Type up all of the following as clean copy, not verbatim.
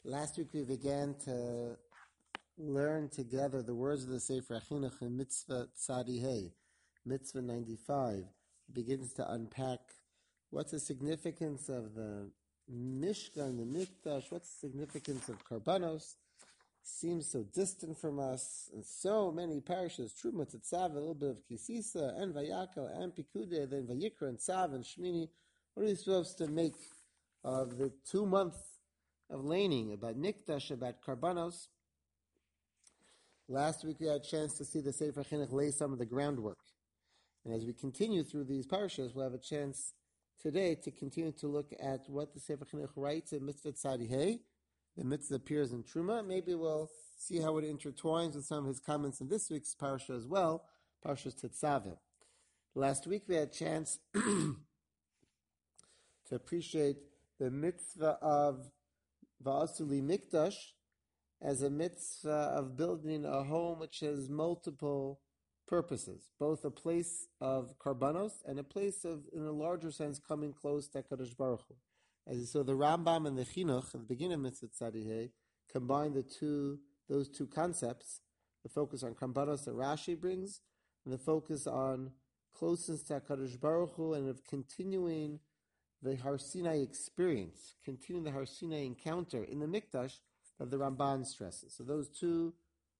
Last week we began to learn together the words of the Sefer Chinuch in Mitzvah Tzadi Mitzvah 95. It begins to unpack what's the significance of the Mishkan, the Mikdash, what's the significance of Karbanos. Seems so distant from us, and so many parishes, Truma, Tetzav, a little bit of Kisisa, and Vayakel, and Pikude, then Vayikra, and Tzav, and Shmini. What are we supposed to make of the 2 months of laning, about Mikdash, about Karbanos? Last week we had a chance to see the Sefer Chinuch lay some of the groundwork. And as we continue through these parashas, we'll have a chance today to continue to look at what the Sefer Chinuch writes in Mitzvah Tzadi. The mitzvah appears in Truma. Maybe we'll see how it intertwines with some of his comments in this week's parasha as well, Parashas Tetzaveh. Last week we had a chance to appreciate the mitzvah of Va'asuli Mikdash as a mitzvah of building a home which has multiple purposes, both a place of karbanos and a place of, in a larger sense, coming close to HaKadosh Baruch Hu. As you saw, the Rambam and the Chinuch at the beginning of Mitzvah Tzadi combine those two concepts, the focus on karbanos that Rashi brings, and the focus on closeness to HaKadosh Baruch Hu and of continuing the Har Sinai experience, continuing the Har Sinai encounter in the Mikdash that the Ramban stresses. So those two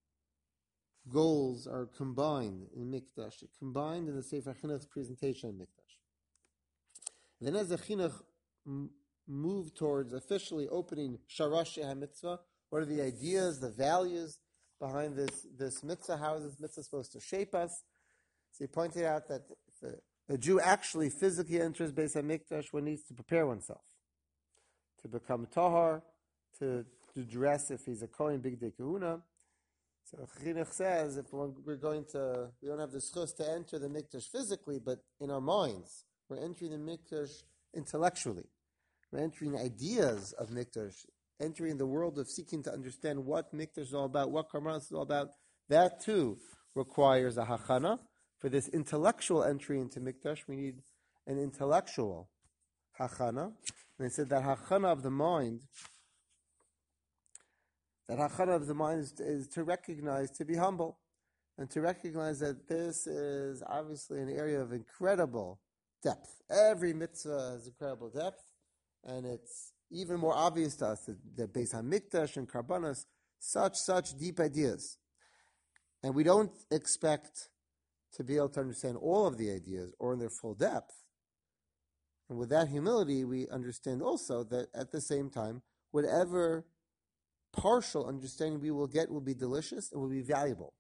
goals are combined in Mikdash, combined in the Sefer Chinuch's presentation of Mikdash. And then as the Chinuch move towards officially opening Sharash HaMitzvah, what are the ideas, the values behind this mitzvah? How is this mitzvah supposed to shape us? So he pointed out that if a Jew actually physically enters Beis HaMikdash, one needs to prepare oneself to become tahar, to dress if he's a Kohen Bigdei Kehuna. So Chinuch says if we don't have the schus to enter the Mikdash physically, but in our minds, we're entering the Mikdash intellectually. We're entering ideas of Mikdash, entering the world of seeking to understand what Mikdash is all about, what Karbanos is all about. That too requires a hachana. For this intellectual entry into Mikdash, we need an intellectual hachana. And they said that hachana of the mind, is to recognize, to be humble, and to recognize that this is obviously an area of incredible depth. Every mitzvah has incredible depth, and it's even more obvious to us that Beis HaMikdash and Karbanos, such deep ideas. And we don't expect to be able to understand all of the ideas or in their full depth. And with that humility, we understand also that at the same time, whatever partial understanding we will get will be delicious and will be valuable.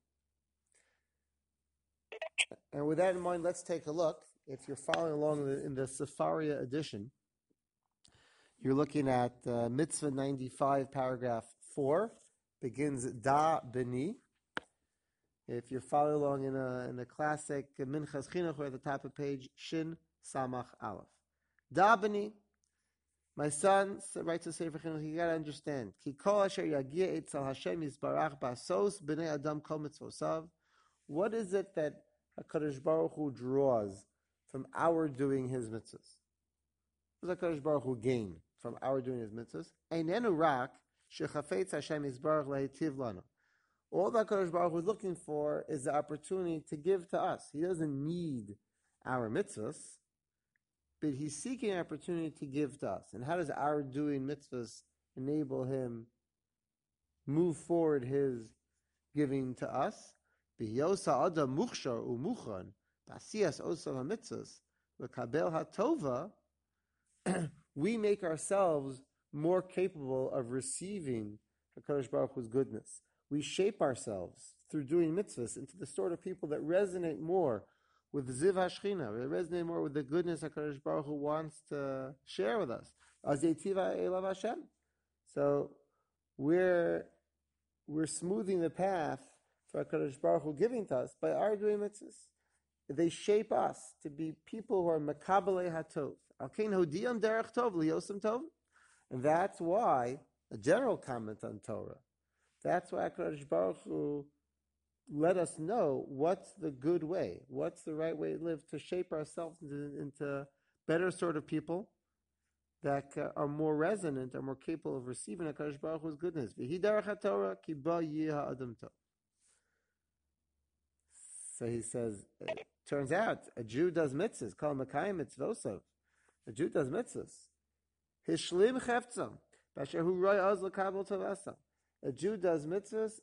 And with that in mind, let's take a look. If you're following along in the Sefaria edition, you're looking at Mitzvah 95, paragraph 4, begins Da B'ni. If you're following along in a classic Minchas Chinuch, we're at the top of page Shin Samach Aleph. Da B'ni, my son, writes to Sefer Chinuch, you got to understand. Ki kol asher yagia etzel Hashem yisbarach ba'asos b'nei adam kol mitzvosav. What is it that HaKadosh Baruch Hu draws from our doing His mitzvahs? What does HaKadosh Baruch Hu gain from our doing His mitzvahs? Einenu rak shechafetz Hashem yisbarach lehitiv lanu. All that HaKadosh Baruch Hu is looking for is the opportunity to give to us. He doesn't need our mitzvahs, but He's seeking an opportunity to give to us. And how does our doing mitzvahs enable Him move forward His giving to us? B'yosa adam muchshar umuchan b'asiyas osav hamitzvahs l'kabel hatova. We make ourselves more capable of receiving HaKadosh Baruch Hu's goodness. We shape ourselves through doing mitzvahs into the sort of people that resonate more with Ziv HaShechina, that resonate more with the goodness HaKadosh Baruch Hu wants to share with us. Azeitiva Elav Hashem. So we're smoothing the path for HaKadosh Baruch Hu giving to us by our doing mitzvahs. They shape us to be people who are Makabalei HaTov. Alkein Hodiyam Derech Tov Liyosem Tov. And that's why, a general comment on Torah, that's why HaKadosh Baruch Hu let us know what's the good way, what's the right way to live, to shape ourselves into better sort of people, that are more resonant, are more capable of receiving HaKadosh Baruch Hu's goodness. V'hi derech haTorah ki ba yeh ha'adam tov. So he says, it turns out a Jew does mitzvahs, kol mekayim mitzvosov. A Jew does mitzvahs. Hishlim cheftzam, b'asher hu roi oz l'kabel tovasam. A Jew does mitzvahs,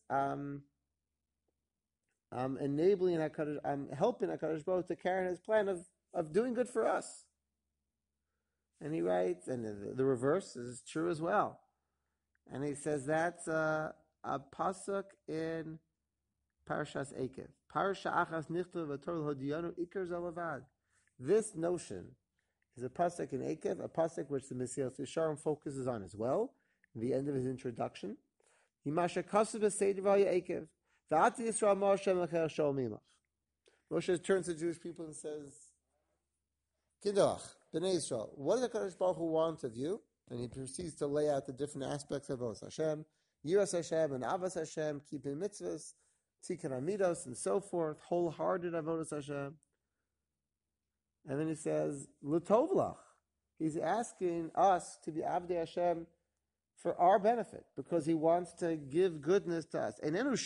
enabling HaKadosh, helping HaKadosh Baruch to carry his plan of doing good for us. And he writes, and the reverse is true as well. And he says that's a pasuk in Parashas Ekev. Parasha achas nichtav v'torah hodiyanu ikar zalavad. This notion is a pasuk in Ekev, a pasuk which the Mesilas Yesharim focuses on as well. In the end of his introduction, Yimasha kasav v'seidir v'haya Ekev v'ati Yisrael ma'ashem l'cher shol mimach. Moshe turns to the Jewish people and says, Kidduch, Bnei Yisrael, what does HaKadosh Baruch Hu want of you? And he proceeds to lay out the different aspects of Avodas Hashem, Yiras Hashem and Avas Hashem, keeping mitzvahs, Tikkun Amidos, and so forth, wholehearted Avodas Hashem. And then he says, L'tov lach. He's asking us to be Avdei Hashem for our benefit, because he wants to give goodness to us.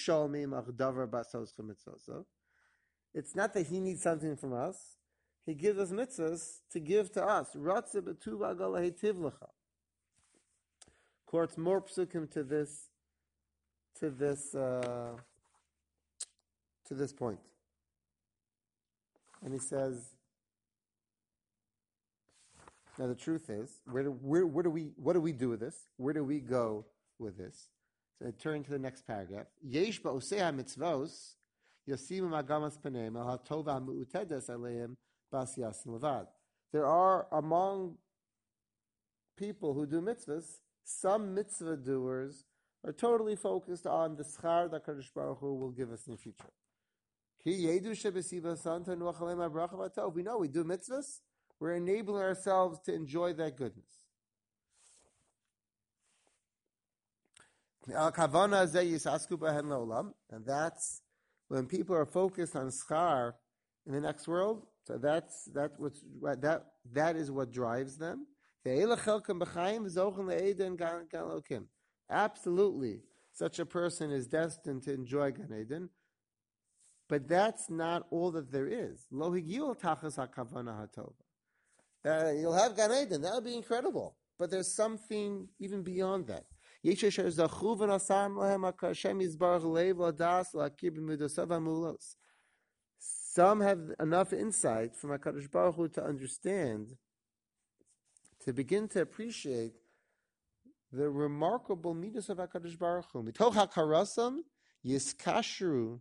It's not that he needs something from us. He gives us mitzvahs to give to us. Quotes more psukim to this point. And he says, now the truth is, what do we do with this? Where do we go with this? So I turn to the next paragraph. Yesh ba'osei ha-mitzvos yasimu magamas paneim al ha-tova ha-mu'utedes aleim bas yasin levad. There are among people who do mitzvahs, some mitzvah doers are totally focused on the schar that HaKadosh Baruch Hu will give us in the future. We know we do mitzvahs, we're enabling ourselves to enjoy that goodness. And that's when people are focused on schar in the next world. So that is what drives them. Absolutely, such a person is destined to enjoy Gan Eden. But that's not all that there is. You'll have Gan Eden. That would be incredible. But there's something even beyond that. Some have enough insight from HaKadosh Baruch Hu to understand, to begin to appreciate the remarkable midas of HaKadosh Baruch Hu. Mitoch HaKarasam Yiskashru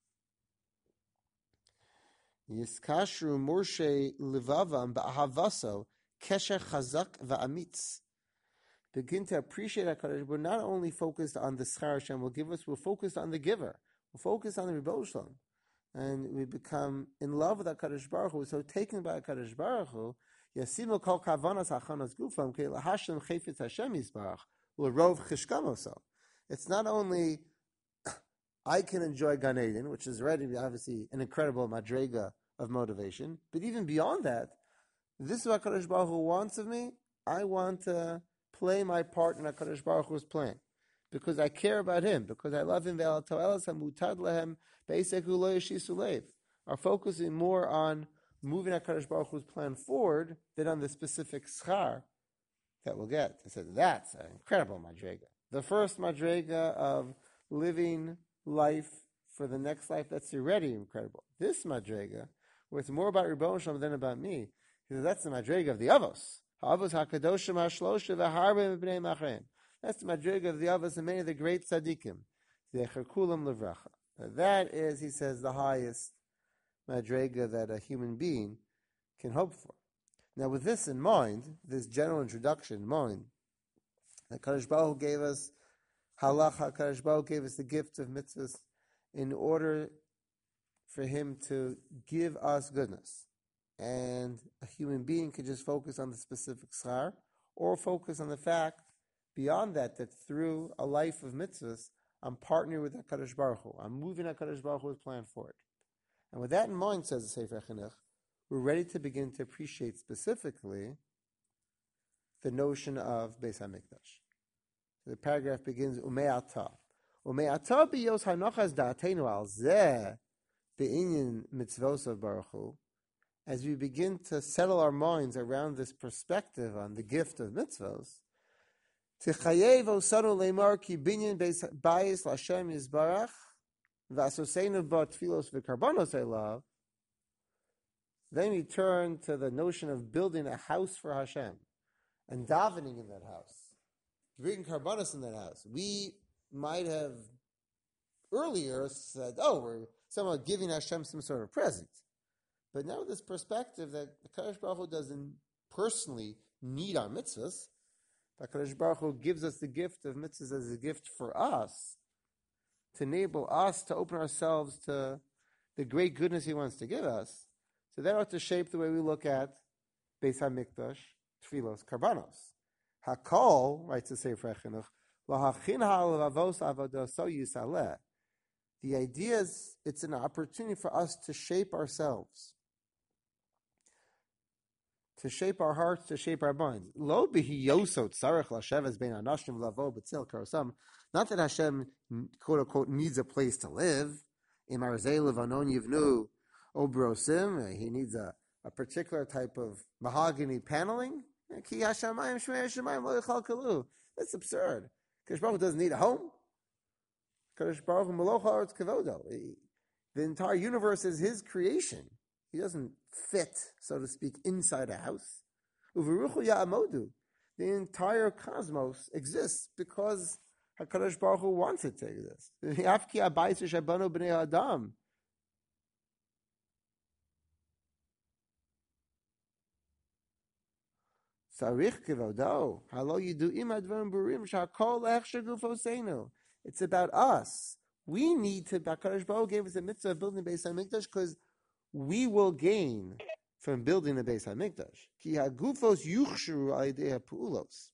Morshe Livavam Ba'ahavaso Kesher Chazak Va'amitz. Begin to appreciate HaKadosh. We're not only focused on the schar Hashem will give us, we're focused on the giver. We're focused on the Rebbe Shalom. And we become in love with HaKadosh Baruch Hu, so taken by HaKadosh Baruch Hu, Yasimu kol kavanas hachanas gufam ke lahashem chayfetz Hashem yisbarach u'rov chishkamoso. It's not only I can enjoy Gan Eden, which is already obviously an incredible madrega of motivation, but even beyond that, this is what HaKadosh Baruch Hu wants of me. I want to play my part in HaKadosh Baruch Hu's plan, because I care about Him, because I love Him. Our focus is more on moving HaKadosh Baruch Hu's plan forward than on the specific schar that we'll get. I said, that's an incredible madrega. The first madrega of living life for the next life, that's already incredible. This madrega, where it's more about Rebbeinu Shalom than about me, because that's the madrega of the Avos. Avos HaKadoshim HaShlosha V'Harbe M'Bnei Machreim. That's the madrega of the Avos and many of the great tzaddikim. Zecher Kulam Levracha. That is, he says, the highest madrega that a human being can hope for. Now, with this in mind, this general introduction in mind, that HaKadosh Baruch Hu gave us halacha, HaKadosh Baruch Hu gave us the gift of mitzvahs in order for Him to give us goodness. And a human being can just focus on the specific schar, or focus on the fact, beyond that, that through a life of mitzvahs, I'm partnering with HaKadosh Baruch Hu. I'm moving HaKadosh Baruch Hu's plan forward. And with that in mind, says the Sefer Chinuch, we're ready to begin to appreciate specifically the notion of Beis HaMikdash. The paragraph begins, Ume'ata. Ume'ata biyos hanochas da'atenu al zeh be'inyin mitzvosav baruch hu. As we begin to settle our minds around this perspective on the gift of mitzvos, Tichayev osanu leimar ki binyan bayis l'Hashem yizbarach v'asoseinu ba tfilos v'karbanos elav. Then we turn to the notion of building a house for Hashem and davening in that house, bringing karbanos in that house. We might have earlier said, we're somehow giving Hashem some sort of present. But now this perspective that the Kadosh Baruch Hu doesn't personally need our mitzvahs, but Kadosh Baruch Hu gives us the gift of mitzvahs as a gift for us, to enable us to open ourselves to the great goodness He wants to give us. So that ought to shape the way we look at Beis HaMikdash, Tfilos, Karbanos. Hakol, writes the Sefer HaChinuch, L'hachin ha'alavos avodaso yisaleh. The idea is, it's an opportunity for us to shape ourselves, to shape our hearts, to shape our minds. Lo b'hiyosot tzarech l'sheves bein anashim lavo b'tzil karosam. Not that Hashem, quote unquote, needs a place to live. Im arzei levanon yivnu obrosim. He needs a particular type of mahogany paneling. Ki hashamayim shmei hashamayim lo yichal kalu. That's absurd. Kadosh Baruch Hu doesn't need a home. Kadosh Baruch Hu meloch haaretz kavodo. The entire universe is His creation. He doesn't fit, so to speak, inside a house. Uveruchu ya'amodu. The entire cosmos exists because HaKadosh Baruch Hu wants it to exist. Afki abayis shabanu b'nei adam. Sarich kivodo. Halo yidu im advarim burim shakol echsher gufoseinu. It's about us. We need to. HaKadosh Baruch Hu gave us a mitzvah of building Beis HaMikdash because we will gain from building the Beis HaMikdash. Ki hagufos yuchsheru al yedei ha'pu'ulos.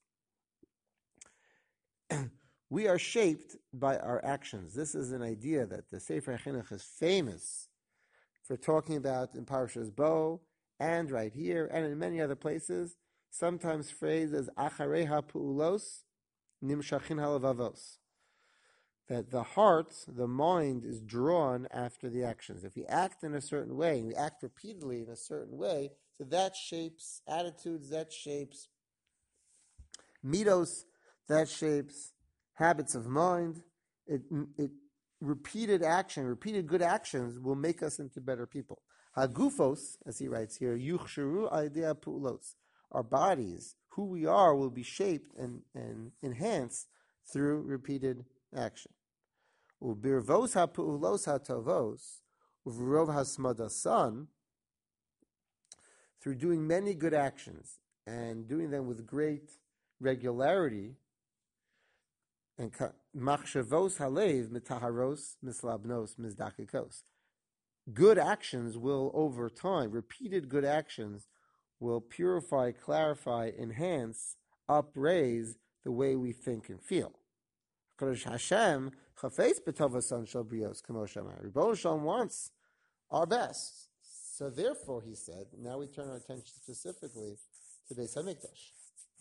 We are shaped by our actions. This is an idea that the Sefer HaChinuch is famous for talking about in Parashas Bo, and right here, and in many other places, sometimes phrased as acharei ha'pu'ulos nimshachin halavavos. That the heart, the mind, is drawn after the actions. If we act in a certain way, and we act repeatedly in a certain way, so that shapes attitudes, that shapes midos, that shapes habits of mind. It repeated action, repeated good actions will make us into better people. Hagufos, as he writes here, yuchsheru al-yedei pu'ulos. Our bodies, who we are, will be shaped and enhanced through repeated action. Ubirvos ha'pu'ulos ha'tovos, uvrov hasmadasan, through doing many good actions and doing them with great regularity, and machshavos halev mitaharos mislabnos mizdakikos. Good actions will, over time, repeated good actions will purify, clarify, enhance, upraise the way we think and feel. Kodesh Hashem chafetz b'tovasan shel brios kamo shamar. Rebbeinu Shalom wants our best. So therefore, he said, now we turn our attention specifically to Beis HaMikdash.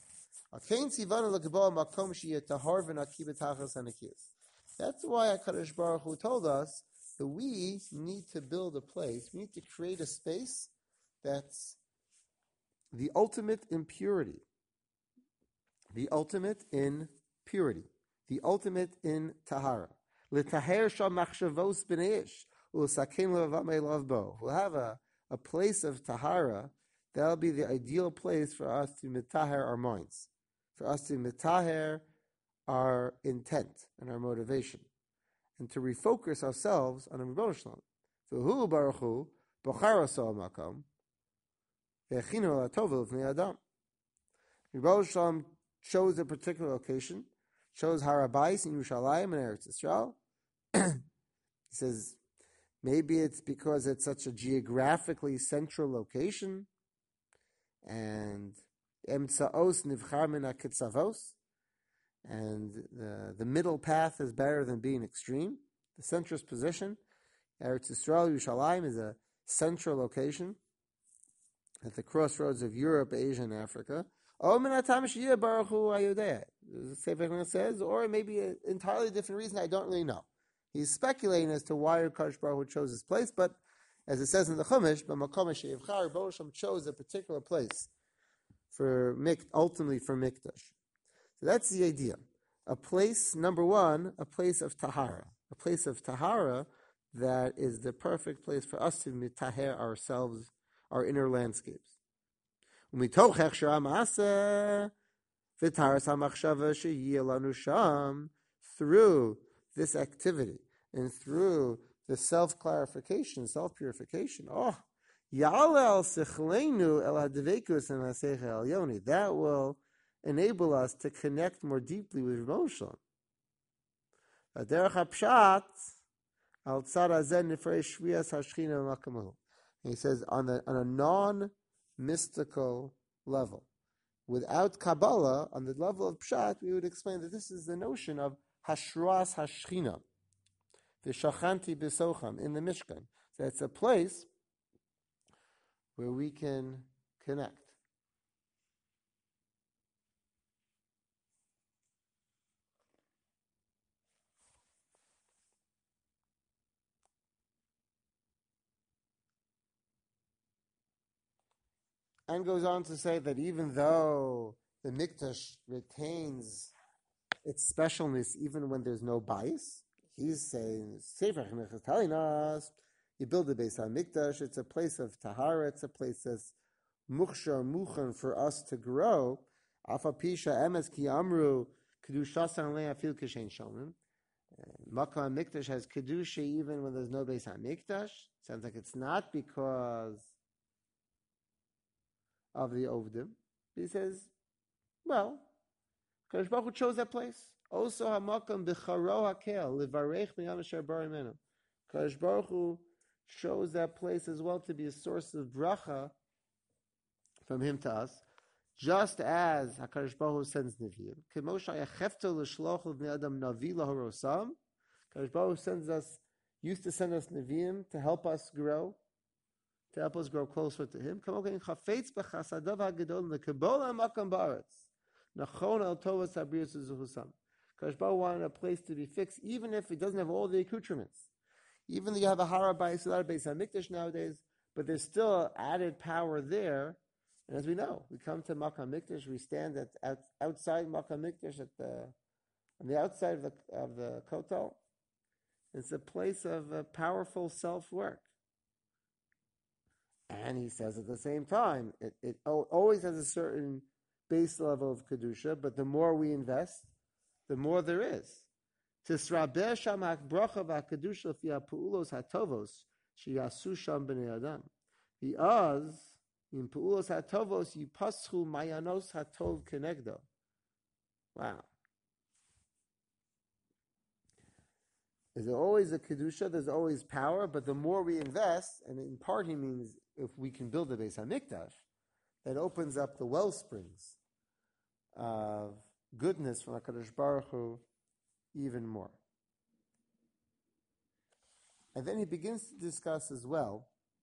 That's why HaKadosh Baruch Hu told us that we need to build a place, we need to create a space that's the ultimate in purity, the ultimate in purity, the ultimate in tahara. L'taher shal machshavos b'neish u'sakem levavam elav bo. We'll have a place of tahara. That'll be the ideal place for us to mitaher our minds, for us to mitaher our intent and our motivation, and to refocus ourselves on Rebbeinu Shalom. V'hu baruch hu b'char oso makom v'echinu la'tovil v'nei adam. Rebbeinu Shalom chose a particular location, chose Har HaBayis in Yerushalayim and Eretz Yisrael. He says, maybe it's because it's such a geographically central location, and Emtsaos nivchar min hakitzavos, and the middle path is better than being extreme. The centrist position, Eretz Yisrael, Yerushalayim, is a central location at the crossroads of Europe, Asia, and Africa. Oh, minatam sheyeh baruch hu hayodeh. The Sefer says, or it may be an entirely different reason. I don't really know. He's speculating as to why Kadosh Baruch Hu chose this place, but as it says in the Chumash, "B'makom sheyivchar," Baruch Hashem chose a particular place for ultimately for mikdash. So that's the idea. A place, number one, a place of tahara. A place of tahara that is the perfect place for us to mitaher ourselves, our inner landscapes. Through this activity and through the self-clarification, self-purification, that will enable us to connect more deeply with Rebbeinu Shalom. He says on a non-mystical level. Without Kabbalah, on the level of Pshat, we would explain that this is the notion of Hashruas Hashchina, the Shachanti B'Socham, in the Mishkan. So it's a place where we can connect. And goes on to say that even though the Mikdash retains its specialness even when there's no bias, he's saying, Sefer HaChinuch is telling us, you build a Beis HaMikdash, it's a place of Tahara, it's a place that's Mukhshar Mukhan for us to grow. Afapisha Emes Ki Amru, Kedushasan Le Afil Kishen Shonim. Makkah HaMikdash has Kedusha even when there's no Beis HaMikdash. Sounds like it's not because of the Ovdim. He says, well, Kadosh Baruch Hu chose that place. Also, hamakam b'charo hakel livarech miyam asher bar imenu. Kadosh Baruch Hu chose that place as well to be a source of bracha from Him to us, just as Hakadosh Baruch Hu sends Nevi'im. K'moshe yachefto l'shloch l'bnei adam navi lahorosam. Kadosh Baruch Hu used to send us Nevi'im to help us grow closer to Him. Kamokin chafetz b'chasadav hagedol l'kebol ha'makam ba'aretz. Nachon el tovas habrius zuhusam. Kadosh Baruch Hu wanted a place to be fixed, even if it doesn't have all the accoutrements. Even though you have a Har HaBayis, a lot of Beis HaMikdash nowadays, but there's still added power there. And as we know, we come to Makkah Mikdash, we stand outside Makkah Mikdash on the outside of the Kotel. It's a place of powerful self-work. And he says at the same time, it always has a certain base level of Kedusha, but the more we invest, the more there is. Tisrabeh sham hakbracha v'hakadusha fi ha'pu'ulos hatovos sheyasu sham b'nei adam. Because in pu'ulos hatovos yipaschu mayanos hatov kenegdo. Wow. There's always a Kedusha, there's always power, but the more we invest, and in part he means if we can build a Beis HaMikdash, that opens up the well springs of goodness from HaKadosh Baruch Hu even more. And then he begins to discuss as well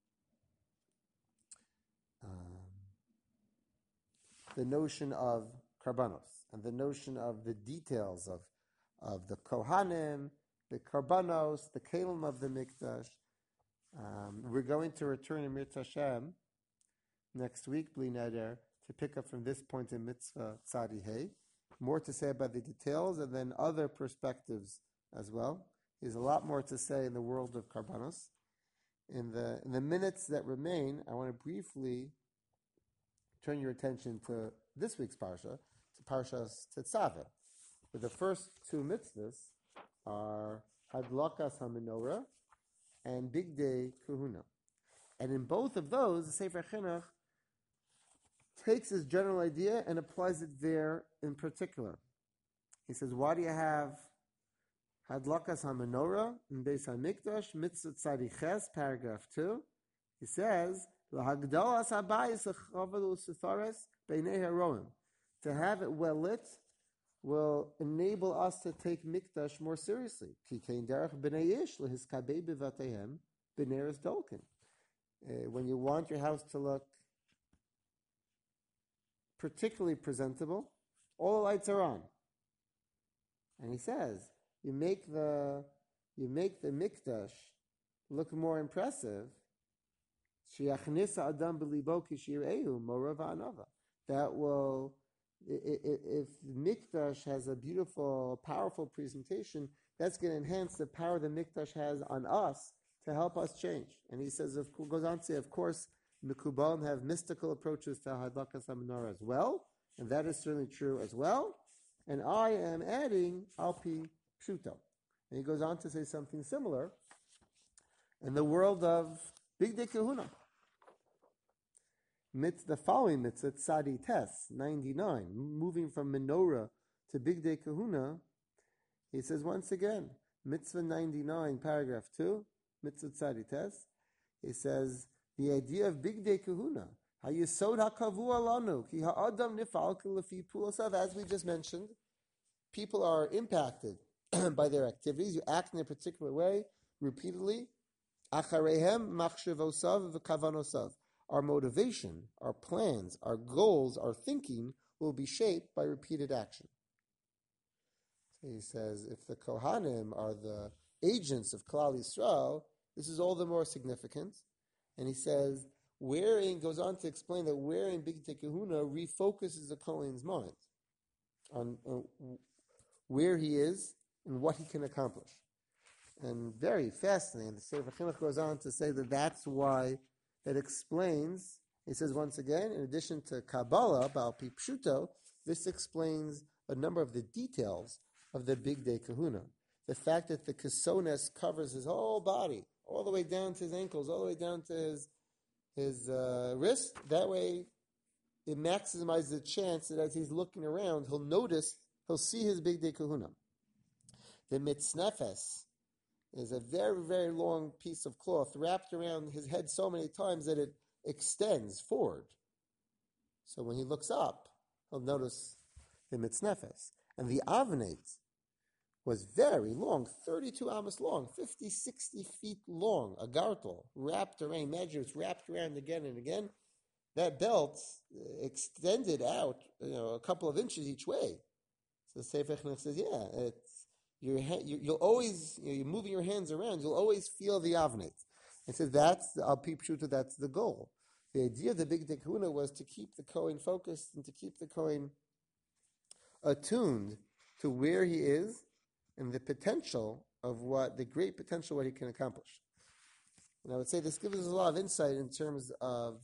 the notion of karbanos and the notion of the details of the Kohanim, the karbanos, the kelim of the Mikdash. We're going to return in Mirz Hashem next week, Bli Neder, to pick up from this point in Mitzvah Tzadi Hey. More to say about the details and then other perspectives as well. There's a lot more to say in the world of karbanos. In the minutes that remain, I want to briefly turn your attention to this week's parsha, to Parshas Tetzaveh, where the first two mitzvahs are Hadlakas HaMenorah and Big Day Kahuna. And in both of those, the Sefer Chinuch takes this general idea and applies it there in particular. He says, why do you have Hadlakas HaMenorah in Beis HaMikdash, Mitzvah Tzadi Ches, paragraph 2? He says, L'hagdalas habayis l'chavelu sithares b'nei haroim. To have it well lit will enable us to take Mikdash more seriously. Ki kein derech b'nei ish lehiskabei b'vatehem b'neres dolkin. When you want your house to look particularly presentable, all the lights are on. And he says, you make the mikdash look more impressive. That will, if mikdash has a beautiful, powerful presentation, that's going to enhance the power the mikdash has on us to help us change. And he says, goes on to say, of course, Mekubalim have mystical approaches to Hadlakas HaMenorah as well, and that is certainly true as well. And I am adding Alpi Pshuto. And he goes on to say something similar in the world of Bigdei Kehuna. The following mitzvah, Tzadi Tes, 99, moving from menorah to Bigdei Kehuna, he says once again, mitzvah 99, paragraph 2, mitzvah Tzadi Tes, he says, the idea of Bigdei Kehuna, Hayesod HaKavua Lanu, Ki Ha'adam Nifal Lefi Pulosav, as we just mentioned, people are impacted by their activities. You act in a particular way repeatedly. Acharehem machshevosav v'kavanosav. Our motivation, our plans, our goals, our thinking will be shaped by repeated action. So he says, if the Kohanim are the agents of Klal Yisrael, this is all the more significant. And he says, wherein goes on to explain that wherein Bigdei Kehuna refocuses the Kohen's mind on where he is and what he can accomplish. And very fascinating, the Sefer Chinuch goes on to say that that's why that explains, he says once again, in addition to Kabbalah, Baal Pi Pshuto, this explains a number of the details of the Bigdei Kehuna. The fact that the kesones covers his whole body, all the way down to his ankles, all the way down to his wrist, that way it maximizes the chance that as he's looking around, he'll see his Bigdei Kehuna. The mitznefes is a very, very long piece of cloth wrapped around his head so many times that it extends forward. So when he looks up, he'll notice the mitznefes. And the avnet was very long, 32 amos long, 50, 60 feet long, a gartel, wrapped around, imagine it's wrapped around again and again. That belt extended out, a couple of inches each way. So Sefer Chinuch says, you'll always, you're moving your hands around, you'll always feel the avnet. And so that's the Al Pi Pshuto, that's the goal. The idea of the Bigdei Kehuna was to keep the Kohen focused and to keep the Kohen attuned to where he is and the potential of the great potential what he can accomplish. And I would say this gives us a lot of insight in terms of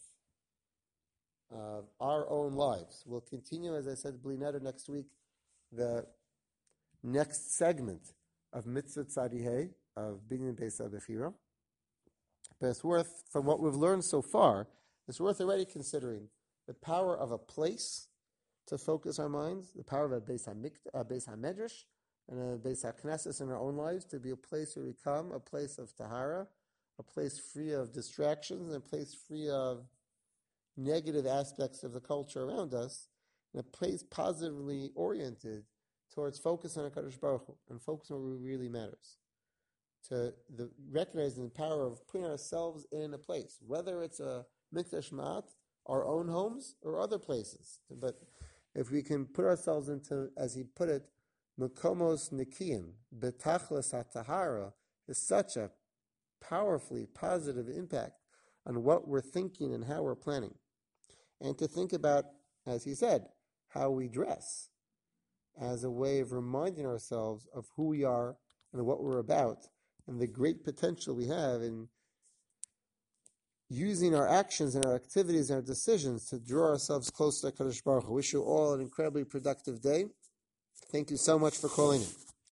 our own lives. We'll continue, as I said, Bli Neder next week, the next segment of Mitzvah Tzadihei, of Binyan Beis HaBechira. But it's worth, from what we've learned so far, it's worth already considering the power of a place to focus our minds, the power of a Beis HaMedrash, and a Beis HaKnesses in our own lives to be a place where we come, a place of Tahara, a place free of distractions, and a place free of negative aspects of the culture around us, and a place positively oriented towards focus on HaKadosh Baruch Hu and focus on what really matters. To recognizing the power of putting ourselves in a place, whether it's a Mikdash Ma'at, our own homes, or other places. But if we can put ourselves into, as he put it, Mekomos Nikiyim, Betachlis HaTahara, is such a powerfully positive impact on what we're thinking and how we're planning. And to think about, as he said, how we dress as a way of reminding ourselves of who we are and what we're about and the great potential we have in using our actions and our activities and our decisions to draw ourselves closer to HaKadosh Baruch Hu. I wish you all an incredibly productive day. Thank you so much for calling in.